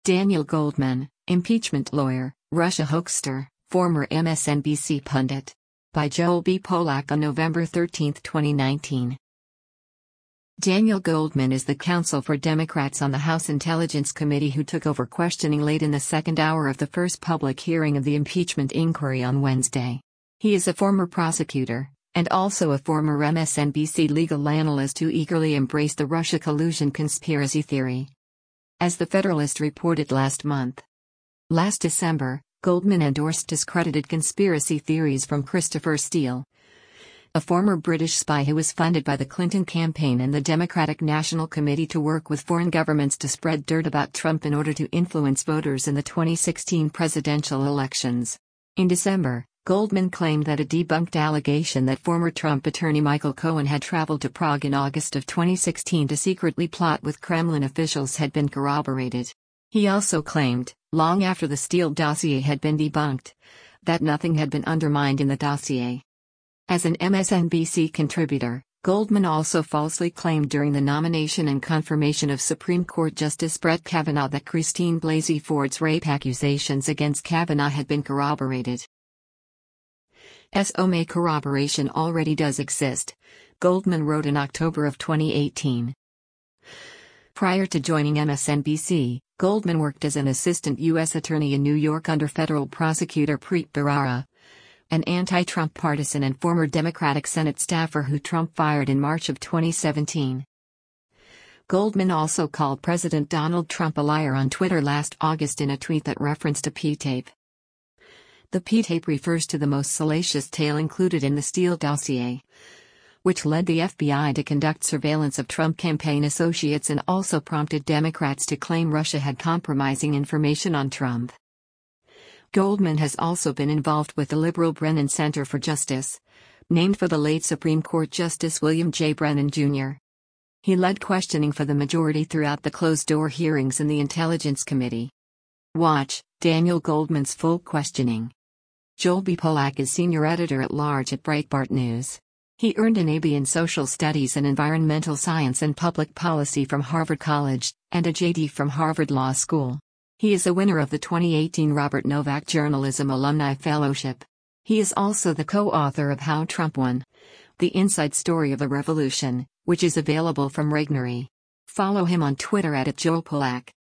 Daniel Goldman, impeachment lawyer, Russia hoaxer, former MSNBC pundit. By Joel B. Polak on November 13, 2019. Daniel Goldman is the counsel for Democrats on the House Intelligence Committee who took over questioning late in the second hour of the first public hearing of the impeachment inquiry on Wednesday. He is a former prosecutor, and also a former MSNBC legal analyst who eagerly embraced the Russia collusion conspiracy theory. As The Federalist reported last month. Last December, Goldman endorsed discredited conspiracy theories from Christopher Steele, a former British spy who was funded by the Clinton campaign and the Democratic National Committee to work with foreign governments to spread dirt about Trump in order to influence voters in the 2016 presidential elections. In December, Goldman claimed that a debunked allegation that former Trump attorney Michael Cohen had traveled to Prague in August of 2016 to secretly plot with Kremlin officials had been corroborated. He also claimed, long after the Steele dossier had been debunked, that nothing had been undermined in the dossier. As an MSNBC contributor, Goldman also falsely claimed during the nomination and confirmation of Supreme Court Justice Brett Kavanaugh that Christine Blasey Ford's rape accusations against Kavanaugh had been corroborated. Some corroboration already does exist, Goldman wrote in October of 2018. Prior to joining MSNBC, Goldman worked as an assistant U.S. attorney in New York under federal prosecutor Preet Bharara, an anti-Trump partisan and former Democratic Senate staffer who Trump fired in March of 2017. Goldman also called President Donald Trump a liar on Twitter last August in a tweet that referenced a P-tape. The P-tape refers to the most salacious tale included in the Steele dossier, which led the FBI to conduct surveillance of Trump campaign associates and also prompted Democrats to claim Russia had compromising information on Trump. Goldman has also been involved with the liberal Brennan Center for Justice, named for the late Supreme Court Justice William J. Brennan, Jr. He led questioning for the majority throughout the closed-door hearings in the Intelligence Committee. Watch Daniel Goldman's full questioning. Joel B. Polak is senior editor-at-large at Breitbart News. He earned an AB in Social Studies and Environmental Science and Public Policy from Harvard College, and a JD from Harvard Law School. He is a winner of the 2018 Robert Novak Journalism Alumni Fellowship. He is also the co-author of How Trump Won: The Inside Story of a Revolution, which is available from Regnery. Follow him on Twitter @JoelPolak.